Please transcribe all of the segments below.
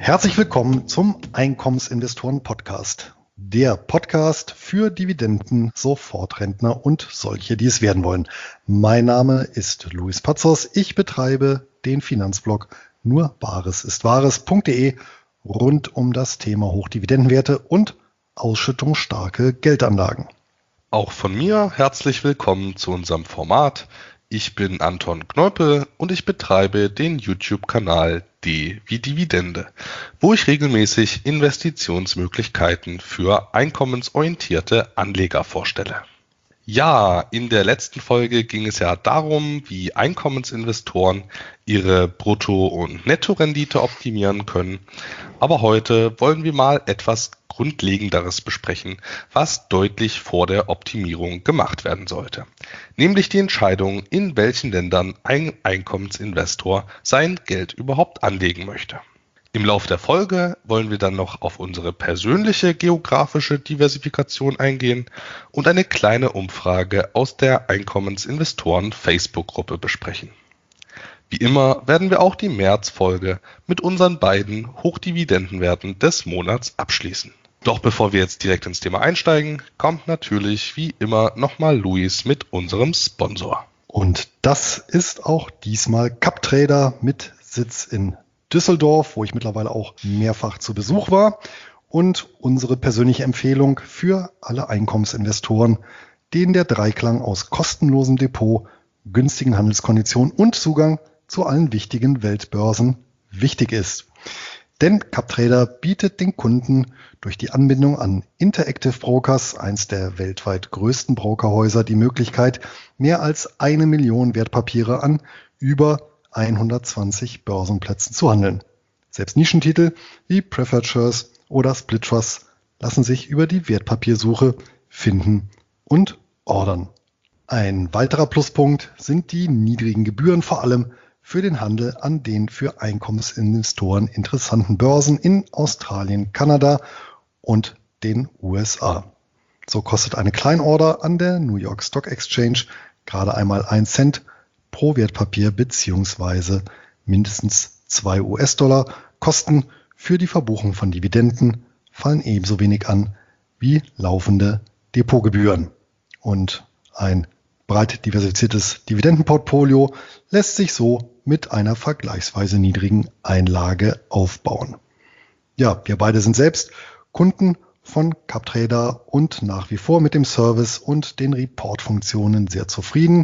Herzlich willkommen zum Einkommensinvestoren-Podcast. Der Podcast für Dividenden, Sofortrentner und solche, die es werden wollen. Mein Name ist Luis Pazos. Ich betreibe den Finanzblog nurbaresistwahres.de rund um das Thema Hochdividendenwerte und ausschüttungsstarke Geldanlagen. Auch von mir herzlich willkommen zu unserem Format. Ich bin Anton Kneupel und ich betreibe den YouTube-Kanal D wie Dividende, wo ich regelmäßig Investitionsmöglichkeiten für einkommensorientierte Anleger vorstelle. Ja, in der letzten Folge ging es ja darum, wie Einkommensinvestoren ihre Brutto- und Nettorendite optimieren können. Aber heute wollen wir mal etwas Grundlegenderes besprechen, was deutlich vor der Optimierung gemacht werden sollte. Nämlich die Entscheidung, in welchen Ländern ein Einkommensinvestor sein Geld überhaupt anlegen möchte. Im Laufe der Folge wollen wir dann noch auf unsere persönliche geografische Diversifikation eingehen und eine kleine Umfrage aus der Einkommensinvestoren Facebook-Gruppe besprechen. Wie immer werden wir auch die März-Folge mit unseren beiden Hochdividendenwerten des Monats abschließen. Doch bevor wir jetzt direkt ins Thema einsteigen, kommt natürlich wie immer nochmal Luis mit unserem Sponsor. Und das ist auch diesmal CapTrader mit Sitz in Düsseldorf, wo ich mittlerweile auch mehrfach zu Besuch war, und unsere persönliche Empfehlung für alle Einkommensinvestoren, denen der Dreiklang aus kostenlosem Depot, günstigen Handelskonditionen und Zugang zu allen wichtigen Weltbörsen wichtig ist. Denn CapTrader bietet den Kunden durch die Anbindung an Interactive Brokers, eins der weltweit größten Brokerhäuser, die Möglichkeit, mehr als 1 Million Wertpapiere an über 120 Börsenplätzen zu handeln. Selbst Nischentitel wie Preferred Shares oder Split Trusts lassen sich über die Wertpapiersuche finden und ordern. Ein weiterer Pluspunkt sind die niedrigen Gebühren, vor allem für den Handel an den für Einkommensinvestoren interessanten Börsen in Australien, Kanada und den USA. So kostet eine Kleinorder an der New York Stock Exchange gerade einmal 1 Cent pro Wertpapier bzw. mindestens 2 US-Dollar. Kosten für die Verbuchung von Dividenden fallen ebenso wenig an wie laufende Depotgebühren. Und ein breit diversifiziertes Dividendenportfolio lässt sich so mit einer vergleichsweise niedrigen Einlage aufbauen. Ja, wir beide sind selbst Kunden von CapTrader und nach wie vor mit dem Service und den Report-Funktionen sehr zufrieden.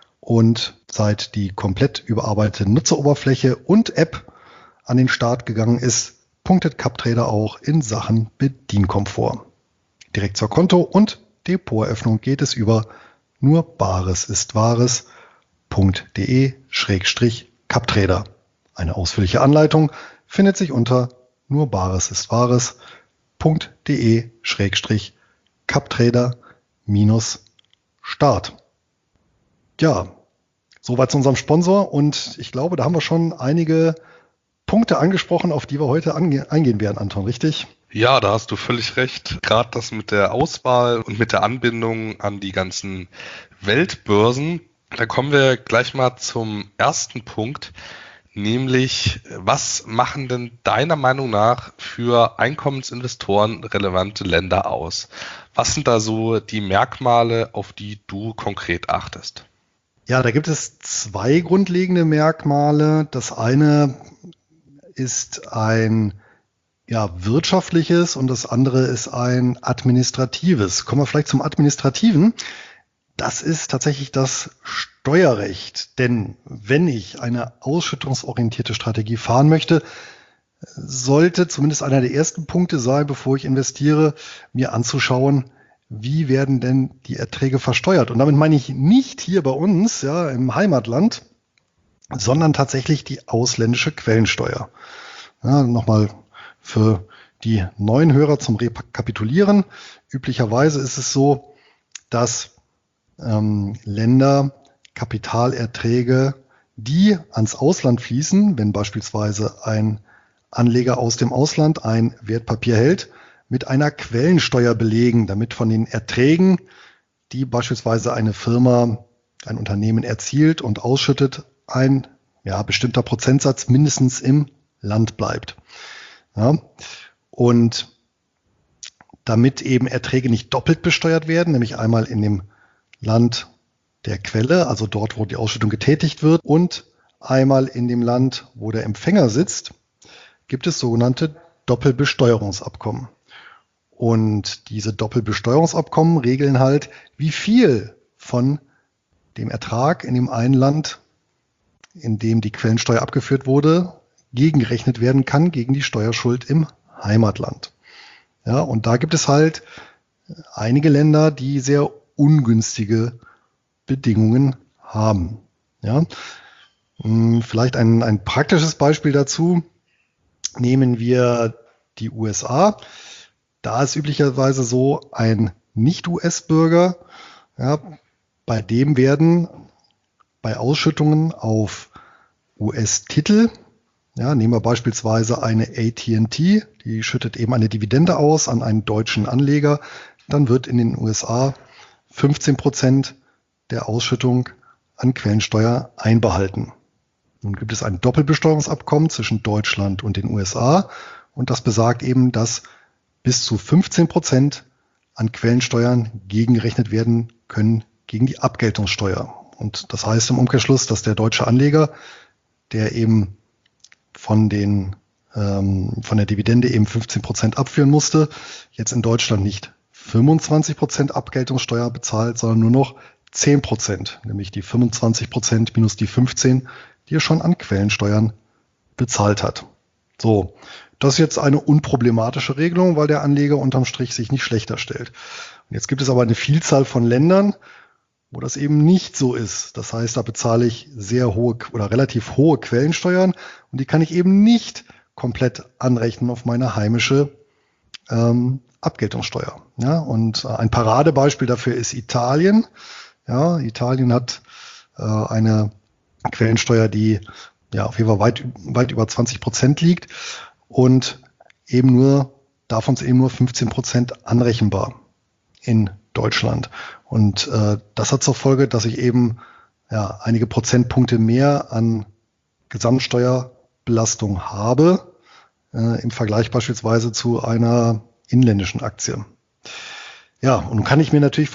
Und seit die komplett überarbeitete Nutzeroberfläche und App an den Start gegangen ist, punktet CapTrader auch in Sachen Bedienkomfort. Direkt zur Konto- und Depoteröffnung geht es über nurbaresistwahres.de/CapTrader. Eine ausführliche Anleitung findet sich unter nurbaresistwahres.de/CapTrader-Start. Ja, soweit zu unserem Sponsor, und ich glaube, da haben wir schon einige Punkte angesprochen, auf die wir heute eingehen werden, Anton, richtig? Ja, da hast du völlig recht. Gerade das mit der Auswahl und mit der Anbindung an die ganzen Weltbörsen. Da kommen wir gleich mal zum ersten Punkt, nämlich was machen denn deiner Meinung nach für Einkommensinvestoren relevante Länder aus? Was sind da so die Merkmale, auf die du konkret achtest? Ja, da gibt es 2 grundlegende Merkmale. Das eine ist ein wirtschaftliches und das andere ist ein administratives. Kommen wir vielleicht zum Administrativen. Das ist tatsächlich das Steuerrecht. Denn wenn ich eine ausschüttungsorientierte Strategie fahren möchte, sollte zumindest einer der ersten Punkte sein, bevor ich investiere, mir anzuschauen, wie werden denn die Erträge versteuert. Und damit meine ich nicht hier bei uns, ja, im Heimatland, sondern tatsächlich die ausländische Quellensteuer. Ja, nochmal für die neuen Hörer zum Rekapitulieren. Üblicherweise ist es so, dass Länder Kapitalerträge, die ans Ausland fließen, wenn beispielsweise ein Anleger aus dem Ausland ein Wertpapier hält, mit einer Quellensteuer belegen, damit von den Erträgen, die beispielsweise eine Firma, ein Unternehmen erzielt und ausschüttet, ein bestimmter Prozentsatz mindestens im Land bleibt. Ja? Und damit eben Erträge nicht doppelt besteuert werden, nämlich einmal in dem Land der Quelle, also dort, wo die Ausschüttung getätigt wird, und einmal in dem Land, wo der Empfänger sitzt, gibt es sogenannte Doppelbesteuerungsabkommen. Und diese Doppelbesteuerungsabkommen regeln halt, wie viel von dem Ertrag in dem einen Land, in dem die Quellensteuer abgeführt wurde, gegengerechnet werden kann gegen die Steuerschuld im Heimatland. Ja, und da gibt es halt einige Länder, die sehr ungünstige Bedingungen haben. Ja, vielleicht ein praktisches Beispiel dazu. Nehmen wir die USA. Da ist üblicherweise so, ein Nicht-US-Bürger, ja, bei dem werden bei Ausschüttungen auf US-Titel, ja, nehmen wir beispielsweise eine AT&T, die schüttet eben eine Dividende aus an einen deutschen Anleger, dann wird in den USA 15% der Ausschüttung an Quellensteuer einbehalten. Nun gibt es ein Doppelbesteuerungsabkommen zwischen Deutschland und den USA und das besagt eben, dass bis zu 15% an Quellensteuern gegengerechnet werden können gegen die Abgeltungssteuer. Und das heißt im Umkehrschluss, dass der deutsche Anleger, der eben von der Dividende eben 15% abführen musste, jetzt in Deutschland nicht 25% Abgeltungssteuer bezahlt, sondern nur noch 10%, nämlich die 25% minus die 15%, die er schon an Quellensteuern bezahlt hat. So, das ist jetzt eine unproblematische Regelung, weil der Anleger unterm Strich sich nicht schlechter stellt. Und jetzt gibt es aber eine Vielzahl von Ländern, wo das eben nicht so ist. Das heißt, da bezahle ich sehr hohe oder relativ hohe Quellensteuern und die kann ich eben nicht komplett anrechnen auf meine heimische Abgeltungssteuer. Ja, und ein Paradebeispiel dafür ist Italien. Ja, Italien hat eine Quellensteuer, die ja auf jeden Fall weit über 20% liegt und davon sind eben nur 15% anrechenbar in Deutschland. Und das hat zur Folge, dass ich eben einige Prozentpunkte mehr an Gesamtsteuerbelastung habe, im Vergleich beispielsweise zu einer inländischen Aktie. Ja, und nun kann ich mir natürlich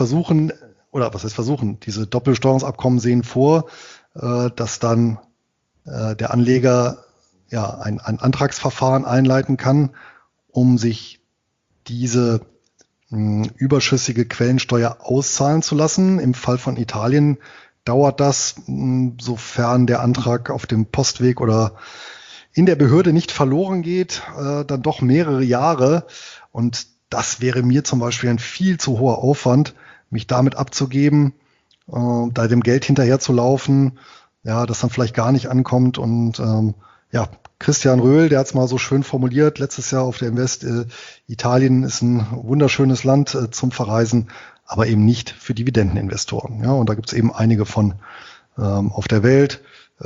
diese Doppelbesteuerungsabkommen sehen vor, dass dann der Anleger ein Antragsverfahren einleiten kann, um sich diese überschüssige Quellensteuer auszahlen zu lassen. Im Fall von Italien dauert das, sofern der Antrag auf dem Postweg oder in der Behörde nicht verloren geht, dann doch mehrere Jahre. Und das wäre mir zum Beispiel ein viel zu hoher Aufwand, mich damit abzugeben, da dem Geld hinterher zu laufen, das dann vielleicht gar nicht ankommt. Und Christian Röhl, der hat es mal so schön formuliert, letztes Jahr auf der Invest, Italien ist ein wunderschönes Land zum Verreisen, aber eben nicht für Dividendeninvestoren. Ja, und da gibt es eben einige von auf der Welt.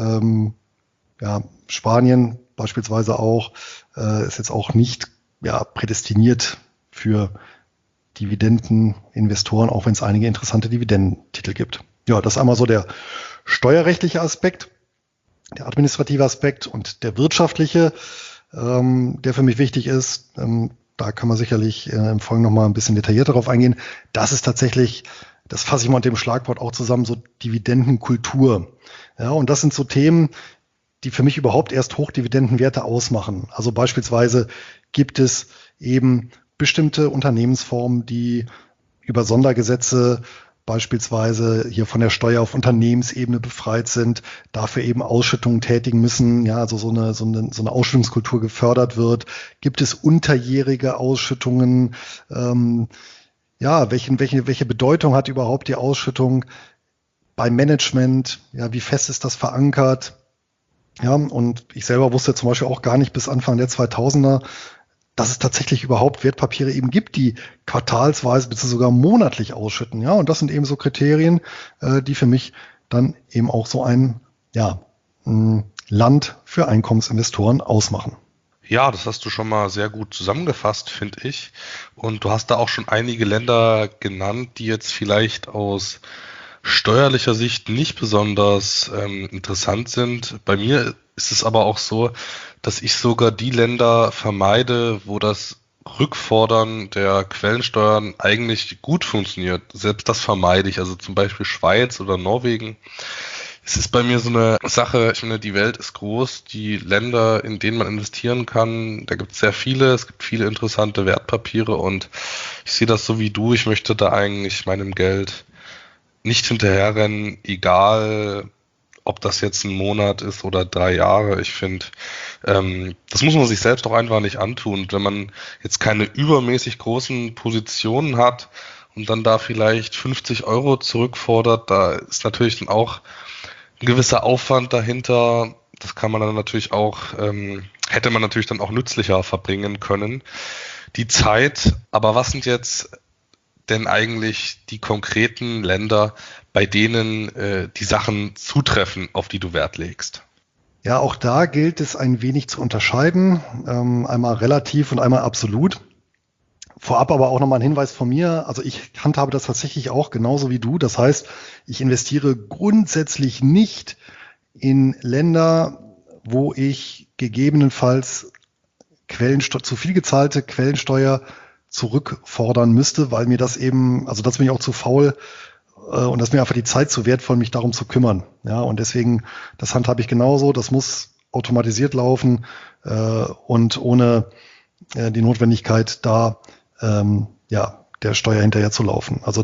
Spanien beispielsweise auch, ist jetzt auch nicht prädestiniert für Dividendeninvestoren, auch wenn es einige interessante Dividendentitel gibt. Ja, das ist einmal so der steuerrechtliche Aspekt, der administrative Aspekt und der wirtschaftliche, der für mich wichtig ist. Da kann man sicherlich im Folgenden noch mal ein bisschen detaillierter darauf eingehen. Das ist tatsächlich, das fasse ich mal unter dem Schlagwort auch zusammen, so Dividendenkultur. Ja, und das sind so Themen, die für mich überhaupt erst Hochdividendenwerte ausmachen. Also beispielsweise gibt es eben bestimmte Unternehmensformen, die über Sondergesetze beispielsweise hier von der Steuer auf Unternehmensebene befreit sind, dafür eben Ausschüttungen tätigen müssen, also so eine Ausschüttungskultur gefördert wird. Gibt es unterjährige Ausschüttungen? Welche Bedeutung hat überhaupt die Ausschüttung beim Management? Ja, wie fest ist das verankert? Ja, und ich selber wusste zum Beispiel auch gar nicht bis Anfang der 2000er, dass es tatsächlich überhaupt Wertpapiere eben gibt, die quartalsweise bzw. sogar monatlich ausschütten. Ja, und das sind eben so Kriterien, die für mich dann eben auch so ein Land für Einkommensinvestoren ausmachen. Ja, das hast du schon mal sehr gut zusammengefasst, finde ich. Und du hast da auch schon einige Länder genannt, die jetzt vielleicht aus steuerlicher Sicht nicht besonders interessant sind. Bei mir ist es aber auch so, dass ich sogar die Länder vermeide, wo das Rückfordern der Quellensteuern eigentlich gut funktioniert. Selbst das vermeide ich. Also zum Beispiel Schweiz oder Norwegen. Es ist bei mir so eine Sache, ich finde, die Welt ist groß, die Länder, in denen man investieren kann, da gibt es sehr viele, es gibt viele interessante Wertpapiere und ich sehe das so wie du, ich möchte da eigentlich meinem Geld nicht hinterherrennen, egal ob das jetzt ein Monat ist oder 3 Jahre. Ich finde, das muss man sich selbst auch einfach nicht antun. Wenn man jetzt keine übermäßig großen Positionen hat und dann da vielleicht 50 Euro zurückfordert, da ist natürlich dann auch ein gewisser Aufwand dahinter. Das kann man dann natürlich auch, hätte man natürlich dann auch nützlicher verbringen können. Die Zeit, aber was sind jetzt denn eigentlich die konkreten Länder, bei denen die Sachen zutreffen, auf die du Wert legst? Ja, auch da gilt es ein wenig zu unterscheiden, einmal relativ und einmal absolut. Vorab aber auch nochmal ein Hinweis von mir. Also ich handhabe das tatsächlich auch genauso wie du. Das heißt, ich investiere grundsätzlich nicht in Länder, wo ich gegebenenfalls zu viel gezahlte Quellensteuer zurückfordern müsste, weil mir das eben, also das bin ich auch zu faul und das ist mir einfach die Zeit zu wertvoll, mich darum zu kümmern. Ja, und deswegen, das handhabe ich genauso. Das muss automatisiert laufen und ohne die Notwendigkeit da der Steuer hinterher zu laufen. Also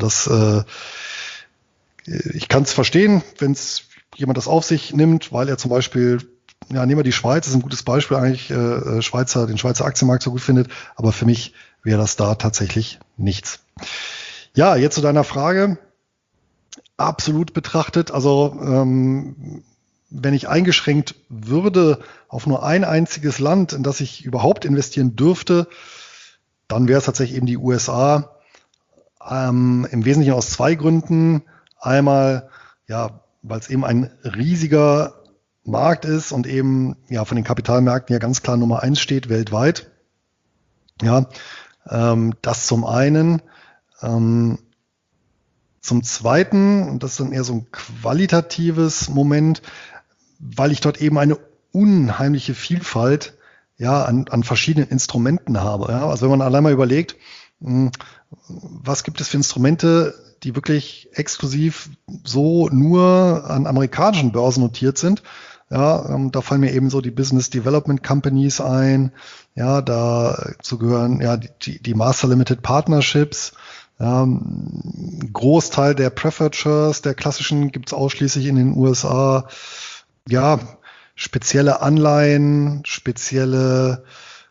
ich kann es verstehen, wenn es jemand das auf sich nimmt, weil er zum Beispiel, nehmen wir die Schweiz, das ist ein gutes Beispiel eigentlich, den Schweizer Aktienmarkt so gut findet, aber für mich wäre das da tatsächlich nichts. Ja, jetzt zu deiner Frage. Absolut betrachtet, also wenn ich eingeschränkt würde auf nur ein einziges Land, in das ich überhaupt investieren dürfte, dann wäre es tatsächlich eben die USA. Im Wesentlichen aus 2 Gründen. Einmal, ja, weil es eben ein riesiger Markt ist und eben ja von den Kapitalmärkten ja ganz klar Nummer 1 steht weltweit. Ja, das zum einen. Zum Zweiten, und das ist dann eher so ein qualitatives Moment, weil ich dort eben eine unheimliche Vielfalt an verschiedenen Instrumenten habe. Ja? Also wenn man allein mal überlegt, was gibt es für Instrumente, die wirklich exklusiv so nur an amerikanischen Börsen notiert sind. Ja, da fallen mir eben so die Business Development Companies ein. Ja, dazu gehören ja die Master Limited Partnerships. Ein Großteil der Preferred Shares, der klassischen, gibt es ausschließlich in den USA. Ja, spezielle Anleihen, spezielle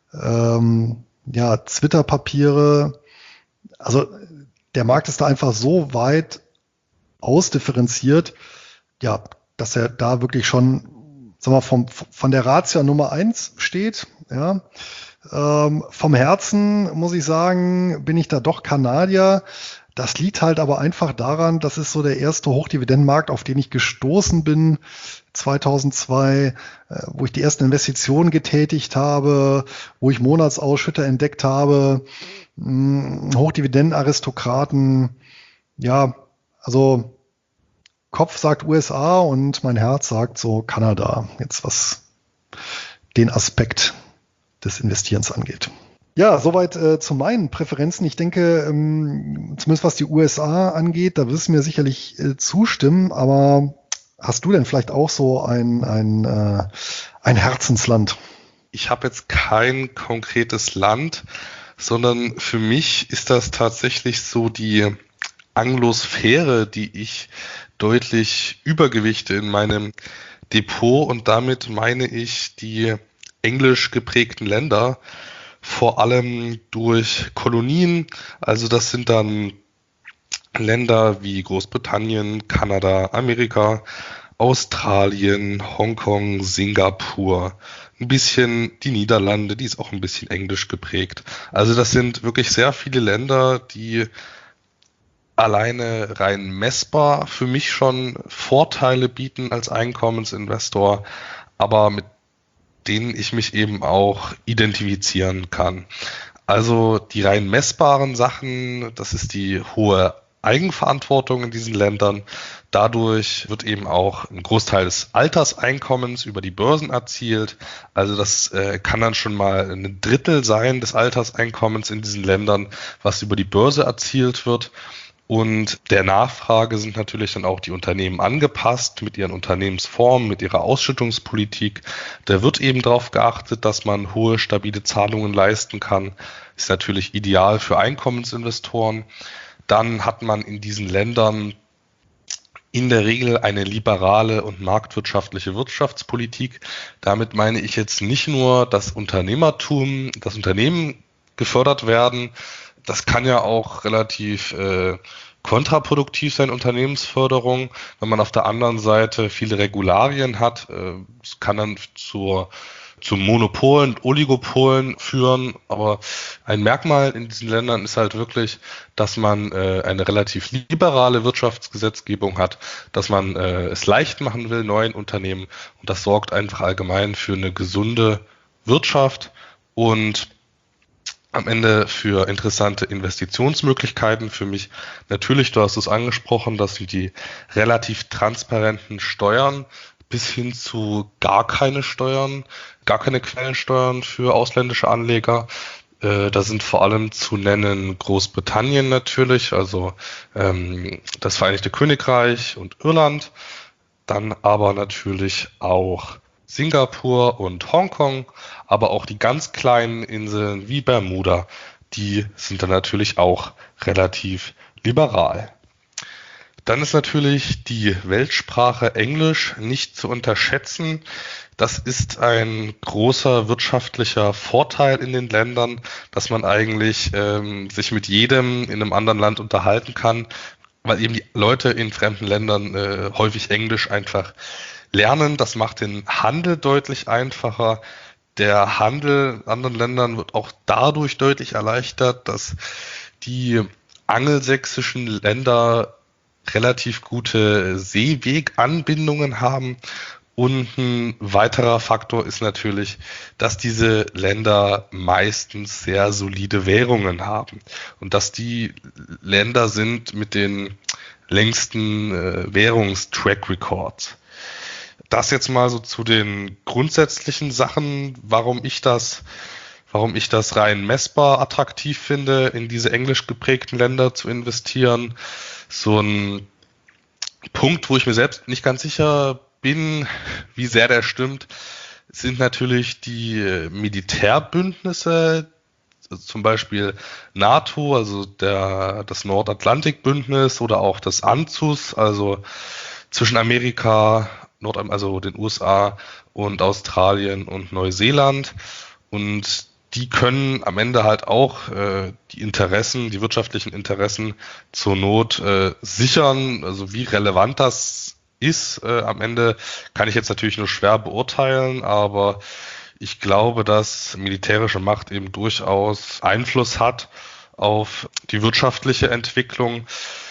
Twitter-Papiere. Also der Markt ist da einfach so weit ausdifferenziert, ja, dass er da wirklich schon, sagen wir, von der Ratio Nummer 1 steht. Ja. Vom Herzen, muss ich sagen, bin ich da doch Kanadier. Das liegt halt aber einfach daran, das ist so der erste Hochdividendenmarkt, auf den ich gestoßen bin 2002, wo ich die ersten Investitionen getätigt habe, wo ich Monatsausschütter entdeckt habe, Hochdividendenaristokraten. Ja, also Kopf sagt USA und mein Herz sagt so Kanada, jetzt was den Aspekt des Investierens angeht. Ja, soweit zu meinen Präferenzen. Ich denke, zumindest was die USA angeht, da wirst du mir sicherlich zustimmen, aber hast du denn vielleicht auch so ein Herzensland? Ich habe jetzt kein konkretes Land, sondern für mich ist das tatsächlich so die Anglosphäre, die ich deutlich übergewichte in meinem Depot, und damit meine ich die englisch geprägten Länder, vor allem durch Kolonien. Also das sind dann Länder wie Großbritannien, Kanada, Amerika, Australien, Hongkong, Singapur, ein bisschen die Niederlande, die ist auch ein bisschen englisch geprägt. Also das sind wirklich sehr viele Länder, die alleine rein messbar für mich schon Vorteile bieten als Einkommensinvestor, aber mit denen ich mich eben auch identifizieren kann. Also die rein messbaren Sachen, das ist die hohe Eigenverantwortung in diesen Ländern. Dadurch wird eben auch ein Großteil des Alterseinkommens über die Börsen erzielt. Also das kann dann schon mal ein Drittel sein des Alterseinkommens in diesen Ländern, was über die Börse erzielt wird. Und der Nachfrage sind natürlich dann auch die Unternehmen angepasst mit ihren Unternehmensformen, mit ihrer Ausschüttungspolitik. Da wird eben darauf geachtet, dass man hohe, stabile Zahlungen leisten kann. Ist natürlich ideal für Einkommensinvestoren. Dann hat man in diesen Ländern in der Regel eine liberale und marktwirtschaftliche Wirtschaftspolitik. Damit meine ich jetzt nicht nur das Unternehmertum, das Unternehmen gefördert werden. Das kann ja auch relativ kontraproduktiv sein, Unternehmensförderung, wenn man auf der anderen Seite viele Regularien hat. Es kann dann zu Monopolen, Oligopolen führen, aber ein Merkmal in diesen Ländern ist halt wirklich, dass man eine relativ liberale Wirtschaftsgesetzgebung hat, dass man es leicht machen will, neuen Unternehmen, und das sorgt einfach allgemein für eine gesunde Wirtschaft und am Ende für interessante Investitionsmöglichkeiten für mich. Natürlich, du hast es angesprochen, dass die relativ transparenten Steuern bis hin zu gar keine Steuern, gar keine Quellensteuern für ausländische Anleger. Da sind vor allem zu nennen Großbritannien natürlich, also das Vereinigte Königreich und Irland, dann aber natürlich auch Singapur und Hongkong, aber auch die ganz kleinen Inseln wie Bermuda, die sind dann natürlich auch relativ liberal. Dann ist natürlich die Weltsprache Englisch nicht zu unterschätzen. Das ist ein großer wirtschaftlicher Vorteil in den Ländern, dass man eigentlich sich mit jedem in einem anderen Land unterhalten kann, weil eben die Leute in fremden Ländern häufig Englisch einfach lernen. Das macht den Handel deutlich einfacher. Der Handel in anderen Ländern wird auch dadurch deutlich erleichtert, dass die angelsächsischen Länder relativ gute Seeweganbindungen haben. Und ein weiterer Faktor ist natürlich, dass diese Länder meistens sehr solide Währungen haben und dass die Länder sind mit den längsten Währungstrack-Records. Das jetzt mal so zu den grundsätzlichen Sachen, warum ich das rein messbar attraktiv finde, in diese englisch geprägten Länder zu investieren. So ein Punkt, wo ich mir selbst nicht ganz sicher bin, wie sehr der stimmt, sind natürlich die Militärbündnisse, zum Beispiel NATO, also das Nordatlantikbündnis oder auch das ANZUS, also zwischen Amerika, also den USA und Australien und Neuseeland. Und die können am Ende halt auch die wirtschaftlichen Interessen zur Not sichern. Also wie relevant das ist, am Ende kann ich jetzt natürlich nur schwer beurteilen, aber ich glaube, dass militärische Macht eben durchaus Einfluss hat auf die wirtschaftliche Entwicklung.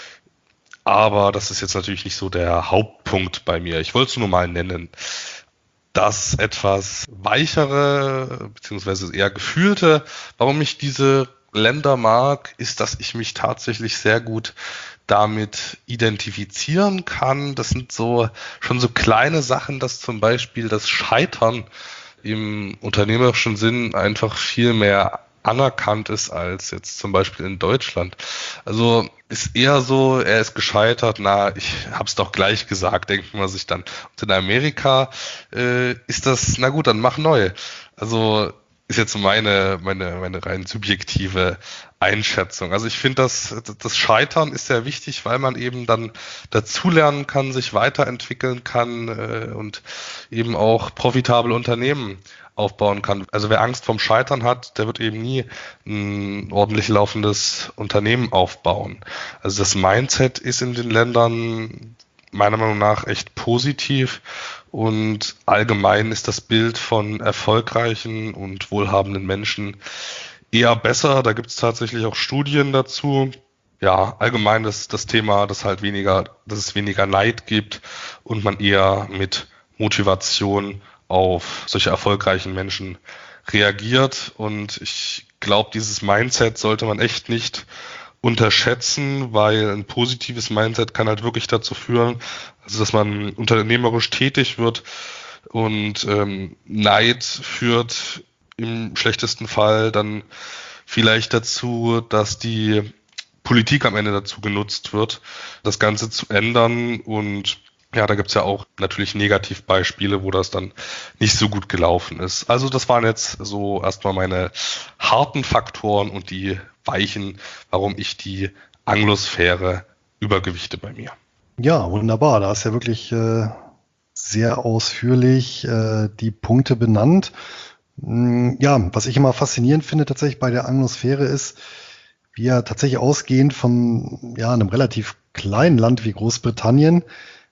Aber das ist jetzt natürlich nicht so der Hauptpunkt bei mir. Ich wollte es nur mal nennen. Das etwas weichere, beziehungsweise eher gefühlte, warum ich diese Länder mag, ist, dass ich mich tatsächlich sehr gut damit identifizieren kann. Das sind schon so kleine Sachen, dass zum Beispiel das Scheitern im unternehmerischen Sinn einfach viel mehr anerkannt ist als jetzt zum Beispiel in Deutschland. Also ist eher so, er ist gescheitert, ich hab's doch gleich gesagt, denkt man sich dann. Und in Amerika ist das, na gut, dann mach neu. Also ist jetzt meine rein subjektive Einschätzung. Also ich finde, das Scheitern ist sehr wichtig, weil man eben dann dazulernen kann, sich weiterentwickeln kann und eben auch profitable Unternehmen aufbauen kann. Also wer Angst vorm Scheitern hat, der wird eben nie ein ordentlich laufendes Unternehmen aufbauen. Also das Mindset ist in den Ländern meiner Meinung nach echt positiv und allgemein ist das Bild von erfolgreichen und wohlhabenden Menschen eher besser. Da gibt es tatsächlich auch Studien dazu. Ja, allgemein das Thema, dass es weniger Neid gibt und man eher mit Motivation auf solche erfolgreichen Menschen reagiert. Und ich glaube, dieses Mindset sollte man echt nicht unterschätzen, weil ein positives Mindset kann halt wirklich dazu führen, also dass man unternehmerisch tätig wird und Neid führt im schlechtesten Fall dann vielleicht dazu, dass die Politik am Ende dazu genutzt wird, das Ganze zu ändern. Und ja, da gibt's ja auch natürlich Negativbeispiele, wo das dann nicht so gut gelaufen ist. Also das waren jetzt so erstmal meine harten Faktoren und die weichen, warum ich die Anglosphäre übergewichte bei mir. Ja, wunderbar. Da hast du ja wirklich sehr ausführlich die Punkte benannt. Ja, was ich immer faszinierend finde tatsächlich bei der Anglosphäre ist, wie ja tatsächlich ausgehend von einem relativ kleinen Land wie Großbritannien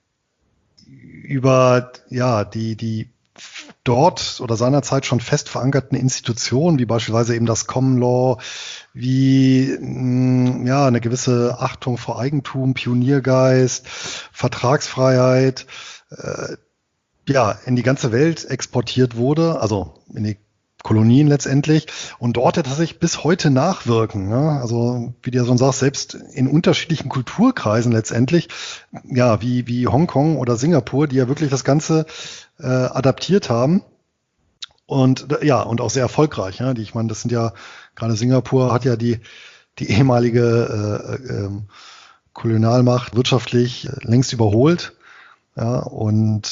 über die dort oder seinerzeit schon fest verankerten Institutionen, wie beispielsweise eben das Common Law, wie eine gewisse Achtung vor Eigentum, Pioniergeist, Vertragsfreiheit, in die ganze Welt exportiert wurde, also in die Kolonien letztendlich, und dort hat es sich bis heute nachwirken. Ne? Also wie du ja schon sagst, selbst in unterschiedlichen Kulturkreisen letztendlich, wie Hongkong oder Singapur, die ja wirklich das Ganze adaptiert haben und auch sehr erfolgreich. Ja? Ich meine, das sind ja, gerade Singapur hat ja die ehemalige Kolonialmacht wirtschaftlich längst überholt. Ja, und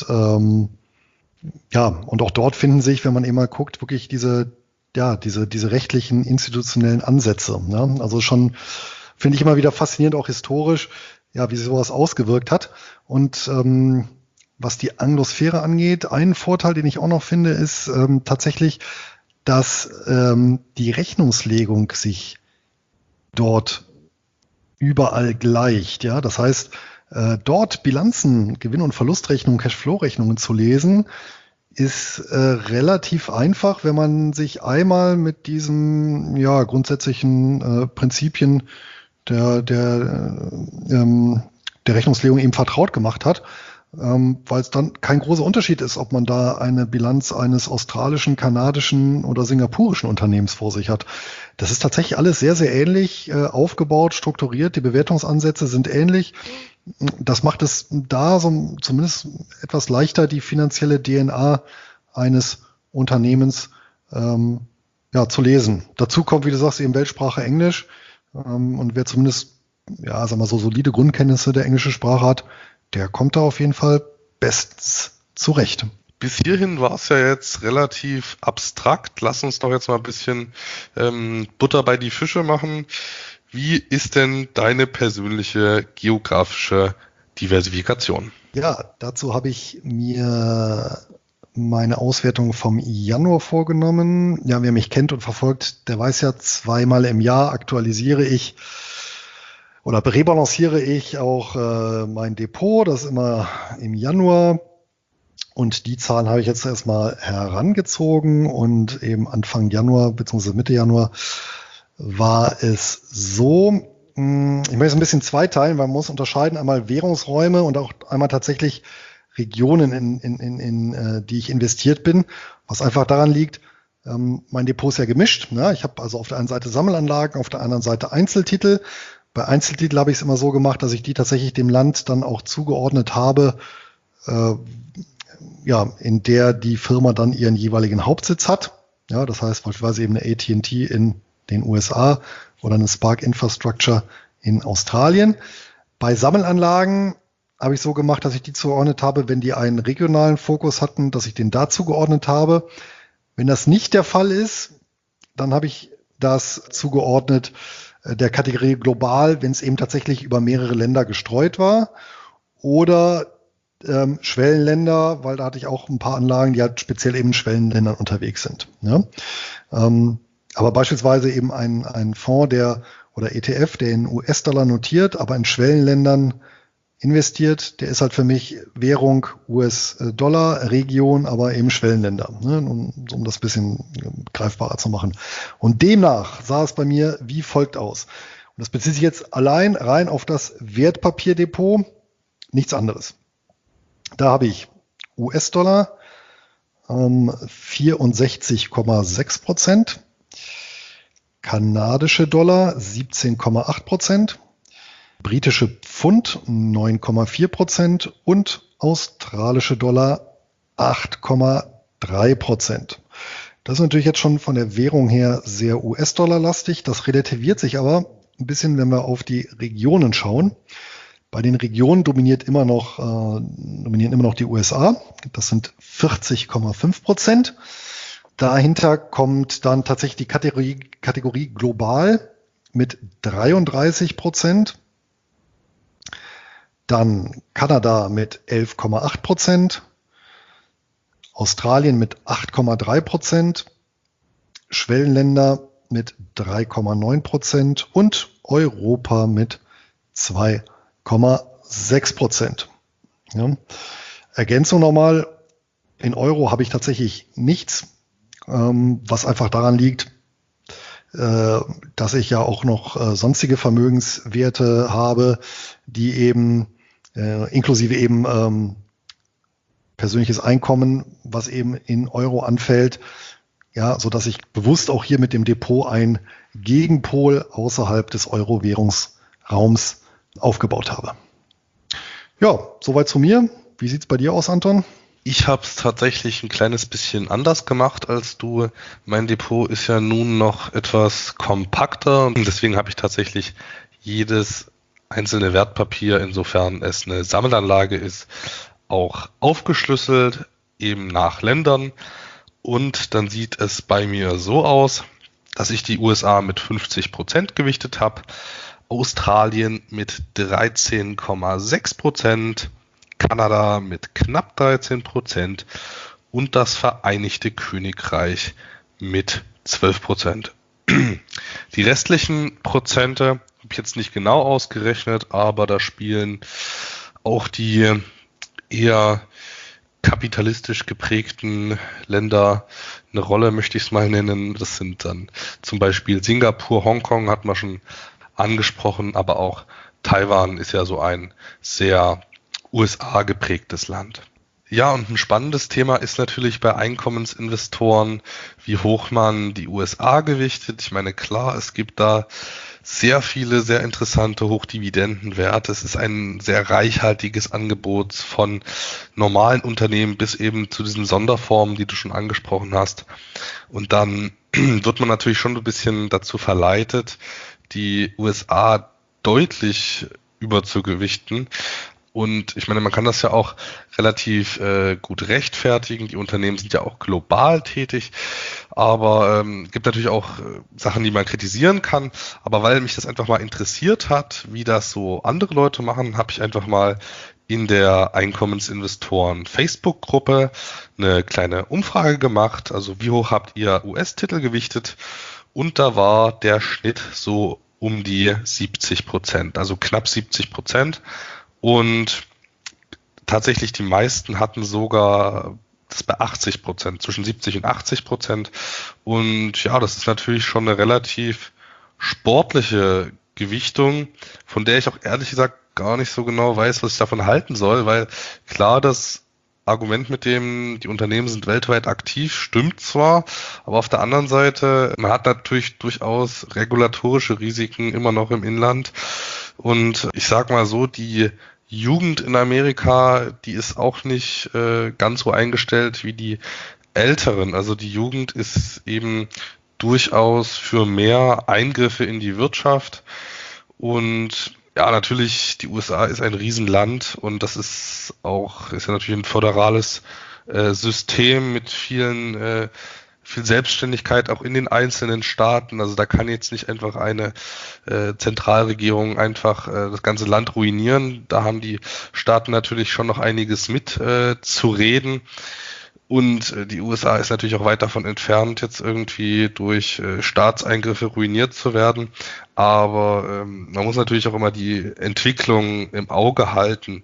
und auch dort finden sich, wenn man eben mal guckt, wirklich diese rechtlichen, institutionellen Ansätze. Ja? Also schon finde ich immer wieder faszinierend, auch historisch, wie sich sowas ausgewirkt hat. Und was die Anglosphäre angeht, ein Vorteil, den ich auch noch finde, ist tatsächlich, dass die Rechnungslegung sich dort überall gleicht. Ja, das heißt, dort Bilanzen, Gewinn- und Verlustrechnungen, Cashflow-Rechnungen zu lesen, ist relativ einfach, wenn man sich einmal mit diesen grundsätzlichen Prinzipien der Rechnungslegung eben vertraut gemacht hat, weil es dann kein großer Unterschied ist, ob man da eine Bilanz eines australischen, kanadischen oder singapurischen Unternehmens vor sich hat. Das ist tatsächlich alles sehr, sehr ähnlich aufgebaut, strukturiert. Die Bewertungsansätze sind ähnlich. Das macht es da so zumindest etwas leichter, die finanzielle DNA eines Unternehmens zu lesen. Dazu kommt, wie du sagst, eben Weltsprache Englisch. Und wer zumindest so solide Grundkenntnisse der englischen Sprache hat, der kommt da auf jeden Fall bestens zurecht. Bis hierhin war es ja jetzt relativ abstrakt. Lass uns doch jetzt mal ein bisschen Butter bei die Fische machen. Wie ist denn deine persönliche geografische Diversifikation? Ja, dazu habe ich mir meine Auswertung vom Januar vorgenommen. Ja, wer mich kennt und verfolgt, der weiß ja, 2-mal im Jahr aktualisiere ich oder rebalanciere ich auch mein Depot. Das ist immer im Januar. Und die Zahlen habe ich jetzt erstmal herangezogen und eben Anfang Januar bzw. Mitte Januar war es so, ich möchte es ein bisschen zweiteilen, weil man muss unterscheiden, einmal Währungsräume und auch einmal tatsächlich Regionen, in die ich investiert bin, was einfach daran liegt, mein Depot ist ja gemischt. Ne? Ich habe also auf der einen Seite Sammelanlagen, auf der anderen Seite Einzeltitel. Bei Einzeltitel habe ich es immer so gemacht, dass ich die tatsächlich dem Land dann auch zugeordnet habe, in der die Firma dann ihren jeweiligen Hauptsitz hat. Ja, das heißt beispielsweise eben eine AT&T in den USA oder eine Spark Infrastructure in Australien. Bei Sammelanlagen habe ich so gemacht, dass ich die zugeordnet habe, wenn die einen regionalen Fokus hatten, dass ich den da zugeordnet habe. Wenn das nicht der Fall ist, dann habe ich das zugeordnet der Kategorie global, wenn es eben tatsächlich über mehrere Länder gestreut war. Oder Schwellenländer, weil da hatte ich auch ein paar Anlagen, die halt speziell eben in Schwellenländern unterwegs sind. Ja? Aber beispielsweise eben ein Fonds, oder ETF, der in US-Dollar notiert, aber in Schwellenländern investiert, der ist halt für mich Währung US-Dollar, Region, aber eben Schwellenländer, ne? Um das ein bisschen greifbarer zu machen. Und demnach sah es bei mir wie folgt aus. Und das bezieht sich jetzt allein rein auf das Wertpapierdepot, nichts anderes. Da habe ich US-Dollar 64,6%, kanadische Dollar 17,8%, britische Pfund 9,4% und australische Dollar 8,3%. Das ist natürlich jetzt schon von der Währung her sehr US-Dollar-lastig. Das relativiert sich aber ein bisschen, wenn wir auf die Regionen schauen. Bei den Regionen dominieren immer noch die USA. Das sind 40,5%. Dahinter kommt dann tatsächlich die Kategorie global mit 33%. Dann Kanada mit 11,8%. Australien mit 8,3%. Schwellenländer mit 3,9% und Europa mit 2,6%. Ja. Ergänzung nochmal, in Euro habe ich tatsächlich nichts, was einfach daran liegt, dass ich ja auch noch sonstige Vermögenswerte habe, die eben inklusive eben persönliches Einkommen, was eben in Euro anfällt, ja, so dass ich bewusst auch hier mit dem Depot einen Gegenpol außerhalb des Euro-Währungsraums aufgebaut habe. Ja, soweit zu mir. Wie sieht's bei dir aus, Anton? Ich habe es tatsächlich ein kleines bisschen anders gemacht als du. Mein Depot ist ja nun noch etwas kompakter und deswegen habe ich tatsächlich jedes einzelne Wertpapier, insofern es eine Sammelanlage ist, auch aufgeschlüsselt, eben nach Ländern. Und dann sieht es bei mir so aus, dass ich die USA mit 50% gewichtet habe, Australien mit 13,6%, Kanada mit knapp 13% und das Vereinigte Königreich mit 12%. Die restlichen Prozente habe ich jetzt nicht genau ausgerechnet, aber da spielen auch die eher kapitalistisch geprägten Länder eine Rolle, möchte ich es mal nennen. Das sind dann zum Beispiel Singapur, Hongkong hat man schon angesprochen, aber auch Taiwan ist ja so ein sehr USA geprägtes Land. Ja, und ein spannendes Thema ist natürlich bei Einkommensinvestoren, wie hoch man die USA gewichtet. Ich meine, klar, es gibt da sehr viele, sehr interessante Hochdividendenwerte. Es ist ein sehr reichhaltiges Angebot von normalen Unternehmen bis eben zu diesen Sonderformen, die du schon angesprochen hast. Und dann wird man natürlich schon ein bisschen dazu verleitet, die USA deutlich überzugewichten. Und ich meine, man kann das ja auch relativ gut rechtfertigen. Die Unternehmen sind ja auch global tätig, aber gibt natürlich auch Sachen, die man kritisieren kann. Aber weil mich das einfach mal interessiert hat, wie das so andere Leute machen, habe ich einfach mal in der Einkommensinvestoren Facebook-Gruppe eine kleine Umfrage gemacht. Also wie hoch habt ihr US-Titel gewichtet? Und da war der Schnitt so um die 70%, also knapp 70%. Und tatsächlich die meisten hatten sogar das bei 80%, zwischen 70 und 80%. Und ja, das ist natürlich schon eine relativ sportliche Gewichtung, von der ich auch ehrlich gesagt gar nicht so genau weiß, was ich davon halten soll, weil klar, das Argument mit dem, die Unternehmen sind weltweit aktiv, stimmt zwar, aber auf der anderen Seite, man hat natürlich durchaus regulatorische Risiken immer noch im Inland. Und ich sag mal so, die Jugend in Amerika, die ist auch nicht ganz so eingestellt wie die Älteren. Also die Jugend ist eben durchaus für mehr Eingriffe in die Wirtschaft. Und ja, natürlich, die USA ist ein Riesenland und das ist ja natürlich ein föderales System mit viel Selbstständigkeit auch in den einzelnen Staaten. Also da kann jetzt nicht einfach eine Zentralregierung einfach das ganze Land ruinieren. Da haben die Staaten natürlich schon noch einiges mit zu reden. Und die USA ist natürlich auch weit davon entfernt, jetzt irgendwie durch Staatseingriffe ruiniert zu werden. Aber man muss natürlich auch immer die Entwicklung im Auge halten.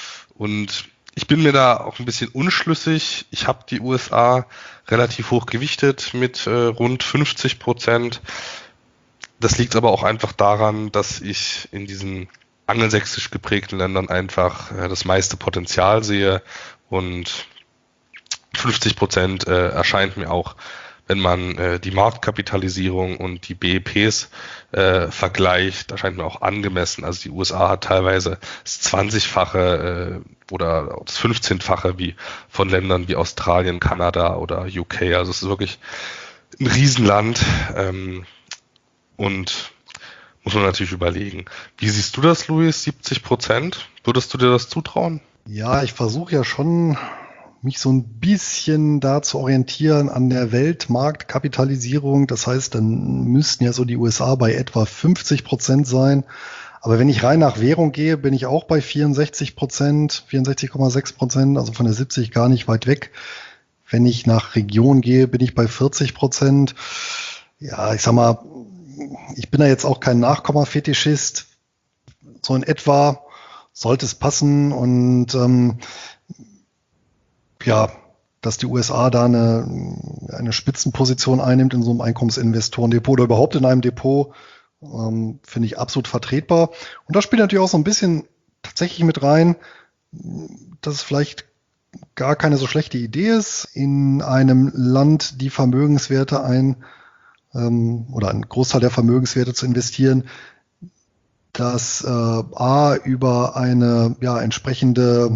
Und ich bin mir da auch ein bisschen unschlüssig. Ich habe die USA relativ hoch gewichtet mit rund 50%. Das liegt aber auch einfach daran, dass ich in diesen angelsächsisch geprägten Ländern einfach das meiste Potenzial sehe und 50% erscheint mir auch wenn man die Marktkapitalisierung und die BEPs vergleicht, erscheint mir auch angemessen. Also die USA hat teilweise das 20-fache oder das 15-fache wie von Ländern wie Australien, Kanada oder UK. Also es ist wirklich ein Riesenland und muss man natürlich überlegen. Wie siehst du das, Luis? 70%? Würdest du dir das zutrauen? Ja, ich versuche ja schon, mich so ein bisschen da zu orientieren an der Weltmarktkapitalisierung. Das heißt, dann müssten ja so die USA bei etwa 50% sein. Aber wenn ich rein nach Währung gehe, bin ich auch bei 64%, 64,6%, also von der 70 gar nicht weit weg. Wenn ich nach Region gehe, bin ich bei 40%. Ja, ich sag mal, ich bin da jetzt auch kein Nachkommafetischist. So in etwa sollte es passen und ja, dass die USA da eine Spitzenposition einnimmt in so einem Einkommensinvestoren-Depot oder überhaupt in einem Depot, finde ich absolut vertretbar. Und da spielt natürlich auch so ein bisschen tatsächlich mit rein, dass es vielleicht gar keine so schlechte Idee ist, in einem Land die Vermögenswerte oder einen Großteil der Vermögenswerte zu investieren, das A über eine entsprechende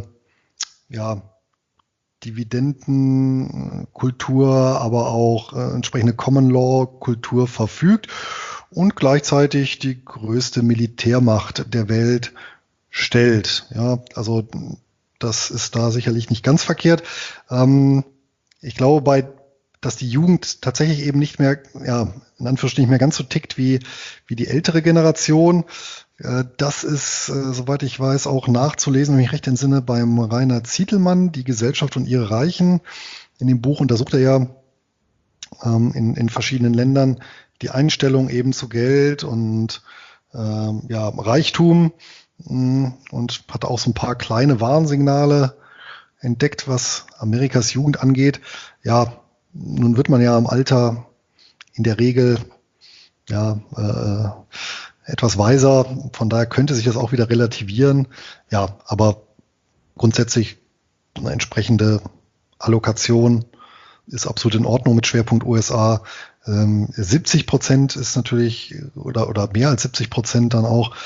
Dividendenkultur, aber auch entsprechende Common Law Kultur verfügt und gleichzeitig die größte Militärmacht der Welt stellt. Ja, also das ist da sicherlich nicht ganz verkehrt. Ich glaube, dass die Jugend tatsächlich eben nicht mehr, in Anführungsstrichen nicht mehr ganz so tickt wie die ältere Generation. Das ist, soweit ich weiß, auch nachzulesen, wenn ich mich recht entsinne, beim Rainer Zietelmann, Die Gesellschaft und ihre Reichen. In dem Buch untersucht er ja in verschiedenen Ländern die Einstellung eben zu Geld und Reichtum und hat auch so ein paar kleine Warnsignale entdeckt, was Amerikas Jugend angeht. Ja, nun wird man ja im Alter in der Regel etwas weiser, von daher könnte sich das auch wieder relativieren. Ja, aber grundsätzlich eine entsprechende Allokation ist absolut in Ordnung mit Schwerpunkt USA. 70% ist natürlich, oder mehr als 70% dann auch,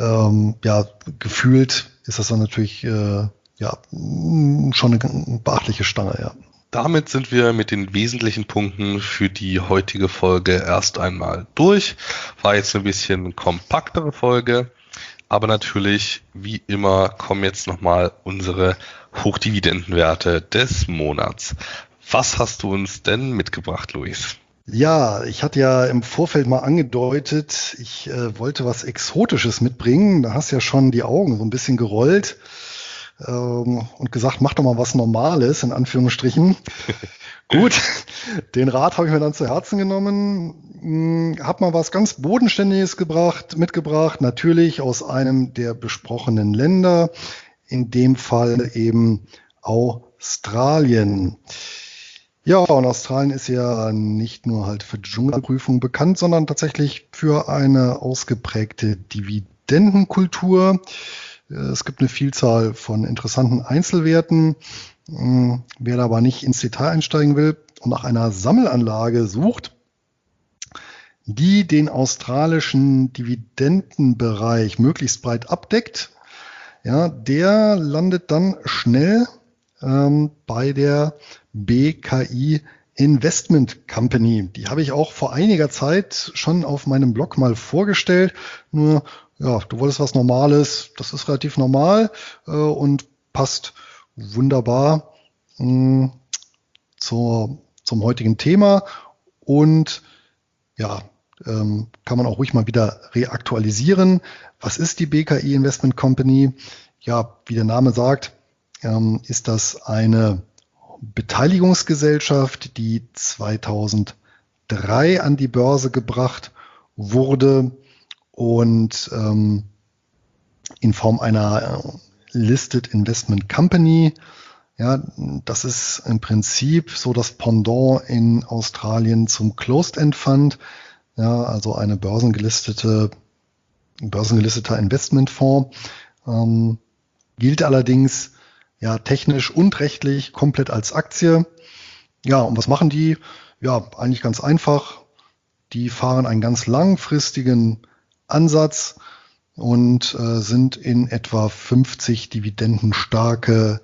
gefühlt ist das dann natürlich schon eine beachtliche Stange, ja. Damit sind wir mit den wesentlichen Punkten für die heutige Folge erst einmal durch. War jetzt ein bisschen kompaktere Folge, aber natürlich, wie immer, kommen jetzt nochmal unsere Hochdividendenwerte des Monats. Was hast du uns denn mitgebracht, Luis? Ja, ich hatte ja im Vorfeld mal angedeutet, ich wollte was Exotisches mitbringen. Da hast ja schon die Augen so ein bisschen gerollt und gesagt, mach doch mal was Normales, in Anführungsstrichen. Gut, den Rat habe ich mir dann zu Herzen genommen, habe mal was ganz Bodenständiges mitgebracht, natürlich aus einem der besprochenen Länder, in dem Fall eben Australien. Ja, und Australien ist ja nicht nur halt für Dschungelprüfungen bekannt, sondern tatsächlich für eine ausgeprägte Dividendenkultur. Es gibt eine Vielzahl von interessanten Einzelwerten. Wer da aber nicht ins Detail einsteigen will und nach einer Sammelanlage sucht, die den australischen Dividendenbereich möglichst breit abdeckt, ja, der landet dann schnell bei der BKI Investment Company. Die habe ich auch vor einiger Zeit schon auf meinem Blog mal vorgestellt. Nur, ja, du wolltest was Normales. Das ist relativ normal und passt wunderbar zum heutigen Thema. Und ja, kann man auch ruhig mal wieder reaktualisieren. Was ist die BKI Investment Company? Ja, wie der Name sagt, ist das eine Beteiligungsgesellschaft, die 2003 an die Börse gebracht wurde und in Form einer Listed Investment Company. Ja, das ist im Prinzip so das Pendant in Australien zum Closed-End Fund. Ja, also eine börsengelisteter Investmentfonds. Gilt allerdings ja technisch und rechtlich komplett als Aktie. Ja, und was machen die? Ja, eigentlich ganz einfach. Die fahren einen ganz langfristigen Ansatz und sind in etwa 50 dividendenstarke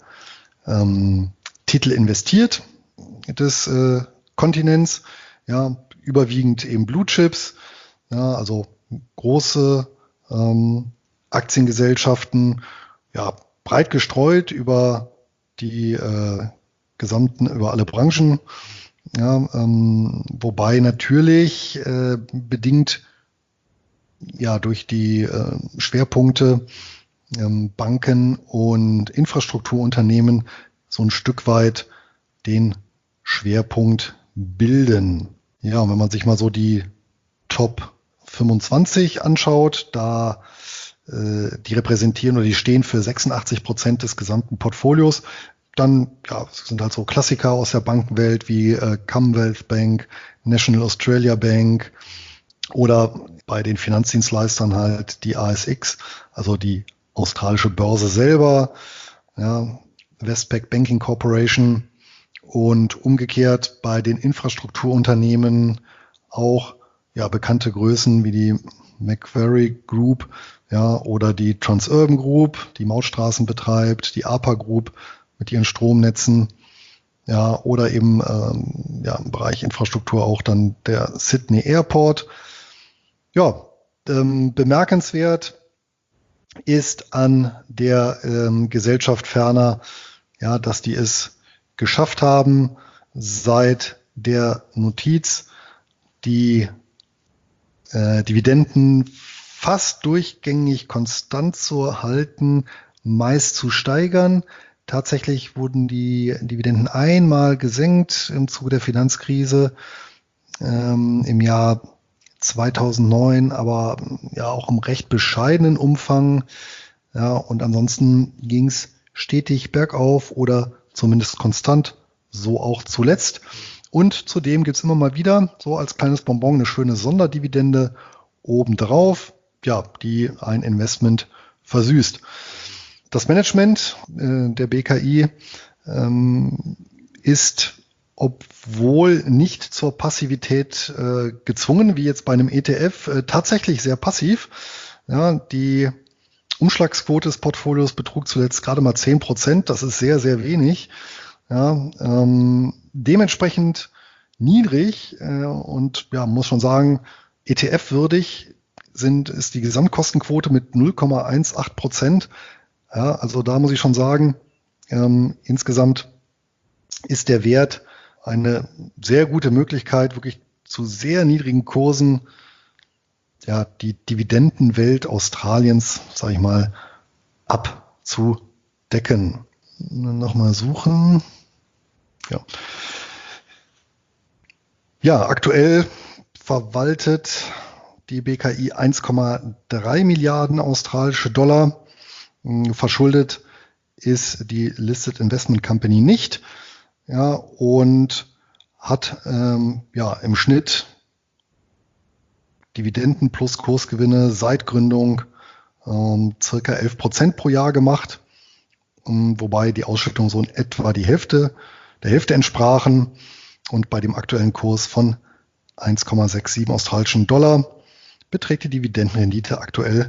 Titel investiert des Kontinents. Ja, überwiegend eben Blue Chips, ja, also große Aktiengesellschaften, ja, breit gestreut über die über alle Branchen. Ja, wobei natürlich bedingt ja durch die Schwerpunkte Banken und Infrastrukturunternehmen so ein Stück weit den Schwerpunkt bilden. Ja, und wenn man sich mal so die Top 25 anschaut, da die repräsentieren oder die stehen für 86% des gesamten Portfolios. Dann ja, sind halt so Klassiker aus der Bankenwelt wie Commonwealth Bank, National Australia Bank oder bei den Finanzdienstleistern halt die ASX, also die australische Börse selber, ja, Westpac Banking Corporation und umgekehrt bei den Infrastrukturunternehmen auch ja, bekannte Größen wie die Macquarie Group, ja, oder die Transurban Group, die Mautstraßen betreibt, die APA Group mit ihren Stromnetzen, ja, oder eben ja, im Bereich Infrastruktur auch dann der Sydney Airport. Ja, bemerkenswert ist an der Gesellschaft ferner, ja, dass die es geschafft haben, seit der Notiz die Dividenden fast durchgängig konstant zu halten, meist zu steigern. Tatsächlich wurden die Dividenden einmal gesenkt im Zuge der Finanzkrise im Jahr 2009, aber ja auch im recht bescheidenen Umfang. Ja, und ansonsten ging es stetig bergauf oder zumindest konstant, so auch zuletzt. Und zudem gibt es immer mal wieder so als kleines Bonbon eine schöne Sonderdividende obendrauf, ja, die ein Investment versüßt. Das Management der BKI ist, obwohl nicht zur Passivität gezwungen, wie jetzt bei einem ETF, tatsächlich sehr passiv. Ja, die Umschlagsquote des Portfolios betrug zuletzt gerade mal 10%. Das ist sehr, sehr wenig. Ja, dementsprechend niedrig und ja, muss schon sagen, ETF-würdig ist die Gesamtkostenquote mit 0,18%. Ja, also da muss ich schon sagen, insgesamt ist der Wert eine sehr gute Möglichkeit, wirklich zu sehr niedrigen Kursen ja, die Dividendenwelt Australiens, sage ich mal, abzudecken. Nochmal suchen. Ja, aktuell verwaltet die BKI 1,3 Milliarden australische Dollar. Verschuldet ist die Listed Investment Company nicht. Ja, und hat ja im Schnitt Dividenden plus Kursgewinne seit Gründung circa 11% pro Jahr gemacht, wobei die Ausschüttungen so in etwa der Hälfte entsprachen und bei dem aktuellen Kurs von 1,67 australischen Dollar beträgt die Dividendenrendite aktuell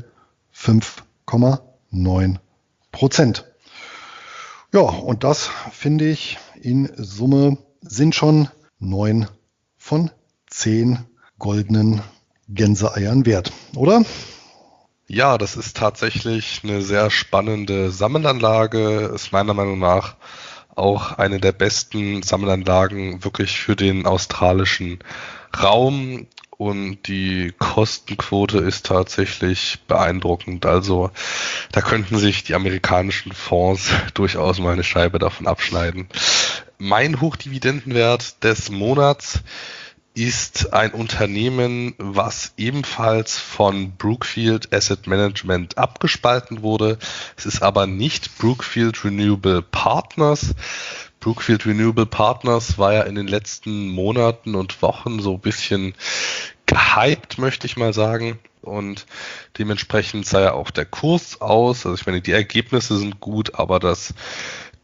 5,9%. Ja, und das finde ich in Summe sind schon 9 von 10 goldenen Gänseeiern wert, oder? Ja, das ist tatsächlich eine sehr spannende Sammelanlage, ist meiner Meinung nach auch eine der besten Sammelanlagen wirklich für den australischen Raum und die Kostenquote ist tatsächlich beeindruckend. Also da könnten sich die amerikanischen Fonds durchaus mal eine Scheibe davon abschneiden. Mein Hochdividendenwert des Monats ist ein Unternehmen, was ebenfalls von Brookfield Asset Management abgespalten wurde. Es ist aber nicht Brookfield Renewable Partners. Brookfield Renewable Partners war ja in den letzten Monaten und Wochen so ein bisschen gehypt, möchte ich mal sagen. Und dementsprechend sah ja auch der Kurs aus. Also ich meine, die Ergebnisse sind gut, aber das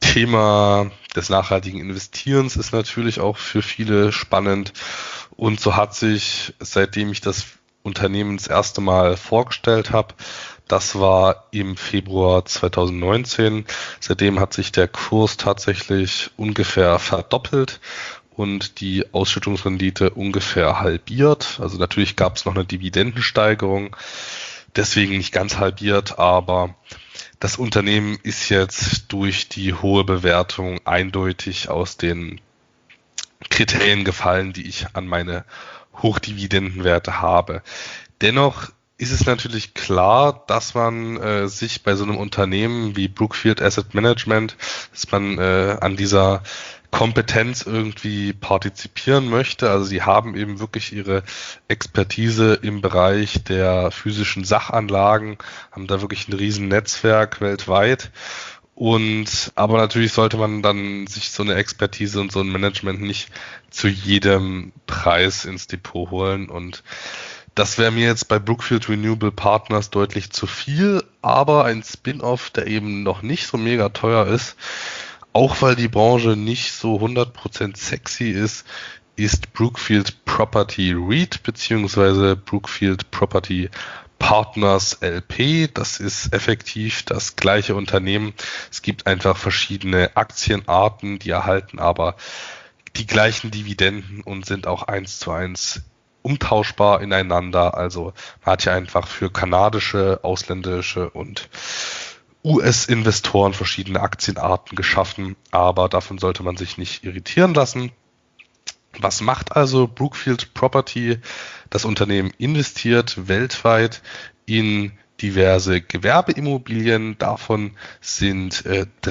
Thema des nachhaltigen Investierens ist natürlich auch für viele spannend. Und so hat sich, seitdem ich das Unternehmen das erste Mal vorgestellt habe, das war im Februar 2019. Seitdem hat sich der Kurs tatsächlich ungefähr verdoppelt und die Ausschüttungsrendite ungefähr halbiert. Also natürlich gab es noch eine Dividendensteigerung, deswegen nicht ganz halbiert, aber das Unternehmen ist jetzt durch die hohe Bewertung eindeutig aus den Kriterien gefallen, die ich an meine Hochdividendenwerte habe. Dennoch ist es natürlich klar, dass man sich bei so einem Unternehmen wie Brookfield Asset Management, dass man an dieser Kompetenz irgendwie partizipieren möchte. Also sie haben eben wirklich ihre Expertise im Bereich der physischen Sachanlagen, haben da wirklich ein riesen Netzwerk weltweit. Aber natürlich sollte man dann sich so eine Expertise und so ein Management nicht zu jedem Preis ins Depot holen. Und das wäre mir jetzt bei Brookfield Renewable Partners deutlich zu viel, aber ein Spin-off, der eben noch nicht so mega teuer ist, auch weil die Branche nicht so 100% sexy ist Brookfield Property REIT beziehungsweise Brookfield Property Partners LP. Das ist effektiv das gleiche Unternehmen. Es gibt einfach verschiedene Aktienarten, die erhalten aber die gleichen Dividenden und sind auch 1:1 umtauschbar ineinander. Also man hat ja einfach für kanadische, ausländische und US-Investoren verschiedene Aktienarten geschaffen, aber davon sollte man sich nicht irritieren lassen. Was macht also Brookfield Property? Das Unternehmen investiert weltweit in diverse Gewerbeimmobilien. Davon sind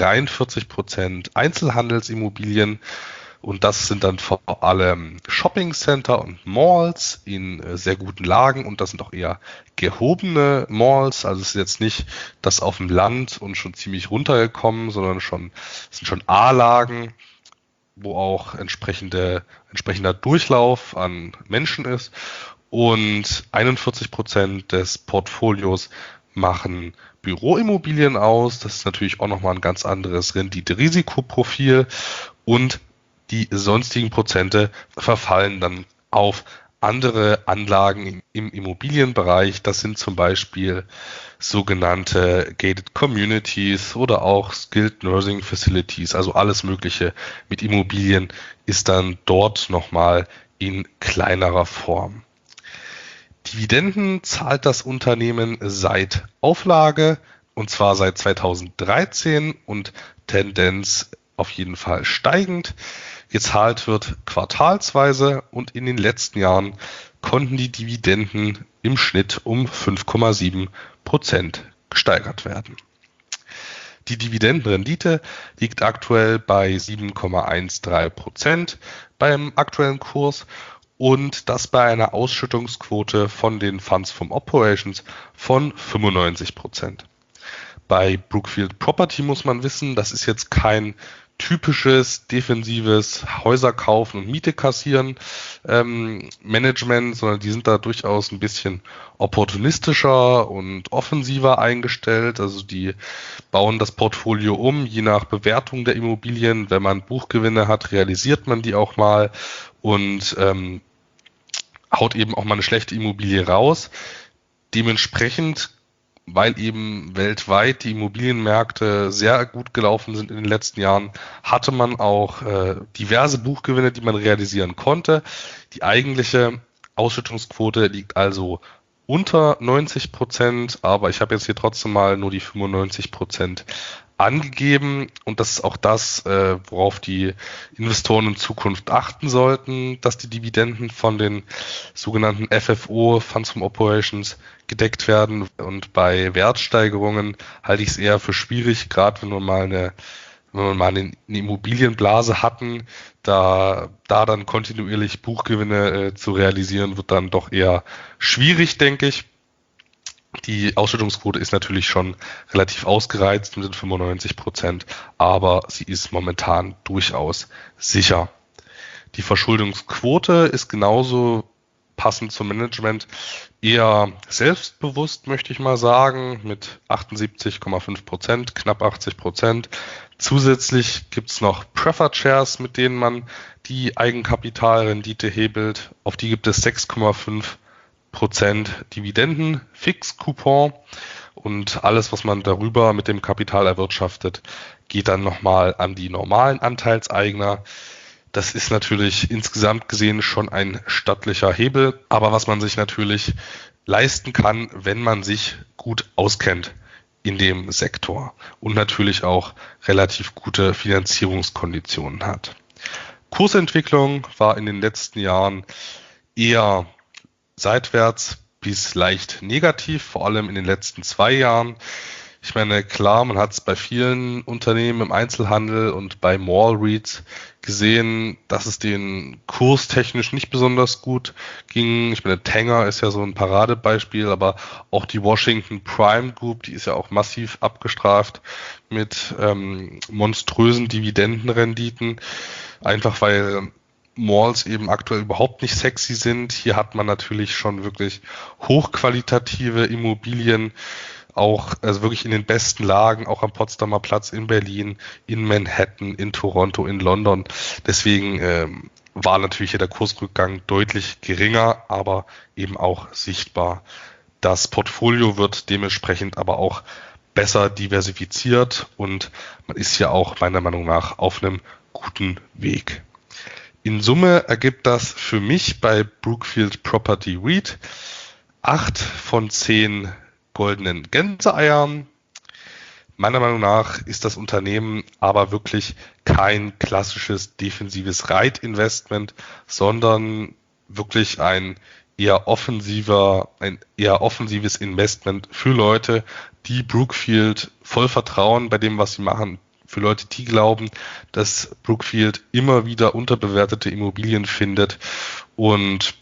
43% Einzelhandelsimmobilien. Und das sind dann vor allem Shoppingcenter und Malls in sehr guten Lagen. Und das sind auch eher gehobene Malls. Also es ist jetzt nicht das auf dem Land und schon ziemlich runtergekommen, sondern es sind schon A-Lagen, wo auch entsprechender Durchlauf an Menschen ist. Und 41% des Portfolios machen Büroimmobilien aus. Das ist natürlich auch nochmal ein ganz anderes Rendite-Risikoprofil. Und die sonstigen Prozente verfallen dann auf andere Anlagen im Immobilienbereich. Das sind zum Beispiel sogenannte Gated Communities oder auch Skilled Nursing Facilities. Also alles Mögliche mit Immobilien ist dann dort nochmal in kleinerer Form. Dividenden zahlt das Unternehmen seit Auflage und zwar seit 2013 und Tendenz auf jeden Fall steigend. Gezahlt wird quartalsweise und in den letzten Jahren konnten die Dividenden im Schnitt um 5,7% gesteigert werden. Die Dividendenrendite liegt aktuell bei 7,13% beim aktuellen Kurs und das bei einer Ausschüttungsquote von den Funds from Operations von 95%. Bei Brookfield Property muss man wissen, das ist jetzt kein typisches defensives Häuser kaufen und Miete kassieren Management, sondern die sind da durchaus ein bisschen opportunistischer und offensiver eingestellt. Also die bauen das Portfolio um, je nach Bewertung der Immobilien. Wenn man Buchgewinne hat, realisiert man die auch mal und haut eben auch mal eine schlechte Immobilie raus. Dementsprechend, weil eben weltweit die Immobilienmärkte sehr gut gelaufen sind in den letzten Jahren, hatte man auch diverse Buchgewinne, die man realisieren konnte. Die eigentliche Ausschüttungsquote liegt also unter 90%, aber ich habe jetzt hier trotzdem mal nur die 95% angegeben und das ist auch das, worauf die Investoren in Zukunft achten sollten, dass die Dividenden von den sogenannten FFO, Funds from Operations, gedeckt werden und bei Wertsteigerungen halte ich es eher für schwierig, gerade wenn wir mal eine Immobilienblase hatten, da dann kontinuierlich Buchgewinne zu realisieren, wird dann doch eher schwierig, denke ich. Die Ausschüttungsquote ist natürlich schon relativ ausgereizt mit den 95%, aber sie ist momentan durchaus sicher. Die Verschuldungsquote ist genauso passend zum Management eher selbstbewusst, möchte ich mal sagen, mit 78,5%, knapp 80%. Zusätzlich gibt es noch Preferred Shares, mit denen man die Eigenkapitalrendite hebelt. Auf die gibt es 6,5% Dividenden, Fix-Coupon, und alles, was man darüber mit dem Kapital erwirtschaftet, geht dann nochmal an die normalen Anteilseigner. Das ist natürlich insgesamt gesehen schon ein stattlicher Hebel, aber was man sich natürlich leisten kann, wenn man sich gut auskennt in dem Sektor und natürlich auch relativ gute Finanzierungskonditionen hat. Kursentwicklung war in den letzten Jahren eher seitwärts bis leicht negativ, vor allem in den letzten 2 Jahren. Ich meine, klar, man hat es bei vielen Unternehmen im Einzelhandel und bei Mall REITs gesehen, dass es denen kurstechnisch nicht besonders gut ging. Ich meine, Tanger ist ja so ein Paradebeispiel, aber auch die Washington Prime Group, die ist ja auch massiv abgestraft mit monströsen Dividendenrenditen, einfach weil Malls eben aktuell überhaupt nicht sexy sind. Hier hat man natürlich schon wirklich hochqualitative Immobilien, auch also wirklich in den besten Lagen, auch am Potsdamer Platz in Berlin, in Manhattan, in Toronto, in London. Deswegen war natürlich hier der Kursrückgang deutlich geringer, aber eben auch sichtbar. Das Portfolio wird dementsprechend aber auch besser diversifiziert und man ist ja auch meiner Meinung nach auf einem guten Weg. In Summe ergibt das für mich bei Brookfield Property REIT 8 von 10 goldenen Gänseeiern. Meiner Meinung nach ist das Unternehmen aber wirklich kein klassisches defensives Reitinvestment, sondern wirklich ein eher offensives Investment für Leute, die Brookfield voll vertrauen bei dem, was sie machen. Für Leute, die glauben, dass Brookfield immer wieder unterbewertete Immobilien findet, und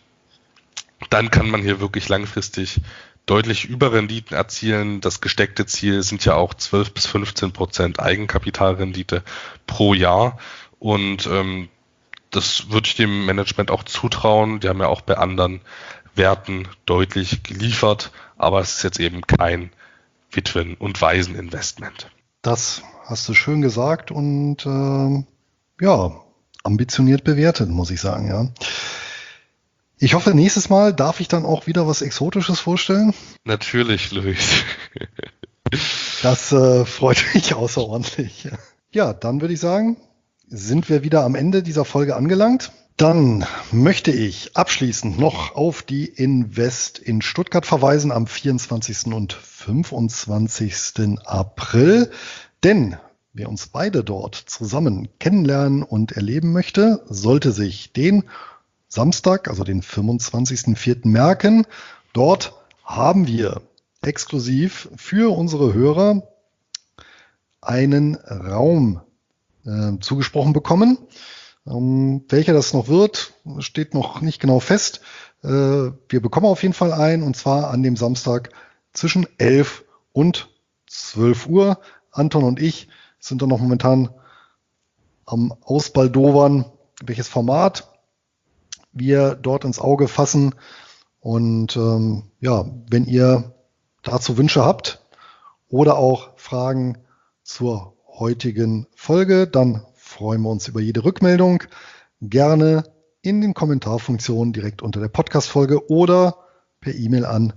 dann kann man hier wirklich langfristig deutlich Überrenditen erzielen. Das gesteckte Ziel sind ja auch 12-15% Eigenkapitalrendite pro Jahr, und das würde ich dem Management auch zutrauen. Die haben ja auch bei anderen Werten deutlich geliefert, aber es ist jetzt eben kein Witwen- und Waiseninvestment. Das hast du schön gesagt und ambitioniert bewertet, muss ich sagen, ja. Ich hoffe, nächstes Mal darf ich dann auch wieder was Exotisches vorstellen. Natürlich, Luis. Das freut mich außerordentlich. Ja, dann würde ich sagen, sind wir wieder am Ende dieser Folge angelangt. Dann möchte ich abschließend noch auf die Invest in Stuttgart verweisen am 24. und 25. April. Denn wer uns beide dort zusammen kennenlernen und erleben möchte, sollte sich den Samstag, also den 25.04. merken. Dort haben wir exklusiv für unsere Hörer einen Raum zugesprochen bekommen. Welcher das noch wird, steht noch nicht genau fest. Wir bekommen auf jeden Fall einen, und zwar an dem Samstag zwischen 11 und 12 Uhr. Anton und ich sind da noch momentan am Ausbaldowern, welches Format wir dort ins Auge fassen. Und wenn ihr dazu Wünsche habt oder auch Fragen zur heutigen Folge, dann freuen wir uns über jede Rückmeldung. Gerne in den Kommentarfunktionen direkt unter der Podcast-Folge oder per E-Mail an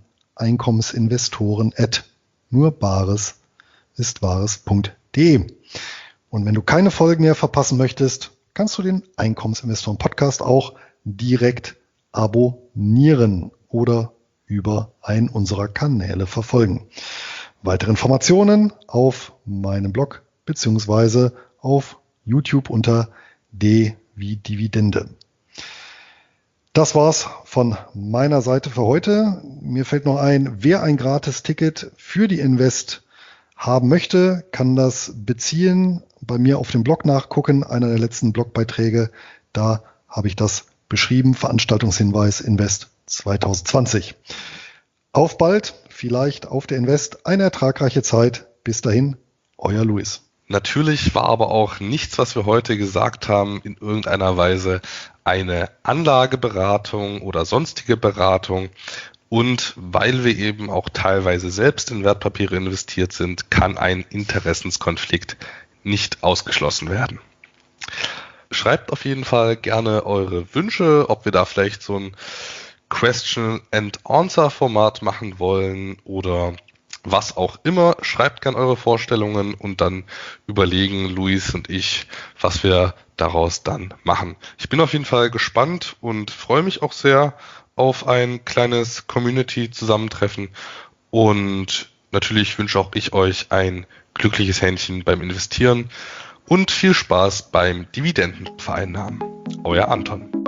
einkommensinvestoren@nurbaresistwahres.de. Und wenn du keine Folgen mehr verpassen möchtest, kannst du den Einkommensinvestoren Podcast auch direkt abonnieren oder über einen unserer Kanäle verfolgen. Weitere Informationen auf meinem Blog beziehungsweise auf YouTube unter D wie Dividende. Das war's von meiner Seite für heute. Mir fällt noch ein, wer ein Gratis-Ticket für die Invest haben möchte, kann das beziehen. Bei mir auf dem Blog nachgucken, einer der letzten Blogbeiträge. Da habe ich das beschrieben. Veranstaltungshinweis Invest 2020. Auf bald, vielleicht auf der Invest. Eine ertragreiche Zeit. Bis dahin, euer Luis. Natürlich war aber auch nichts, was wir heute gesagt haben, in irgendeiner Weise eine Anlageberatung oder sonstige Beratung. Und weil wir eben auch teilweise selbst in Wertpapiere investiert sind, kann ein Interessenskonflikt nicht ausgeschlossen werden. Schreibt auf jeden Fall gerne eure Wünsche, ob wir da vielleicht so ein Question-and-Answer-Format machen wollen oder was auch immer. Schreibt gerne eure Vorstellungen und dann überlegen Luis und ich, was wir daraus dann machen. Ich bin auf jeden Fall gespannt und freue mich auch sehr auf ein kleines Community-Zusammentreffen und natürlich wünsche auch ich euch ein glückliches Händchen beim Investieren und viel Spaß beim Dividendenvereinnahmen. Euer Anton.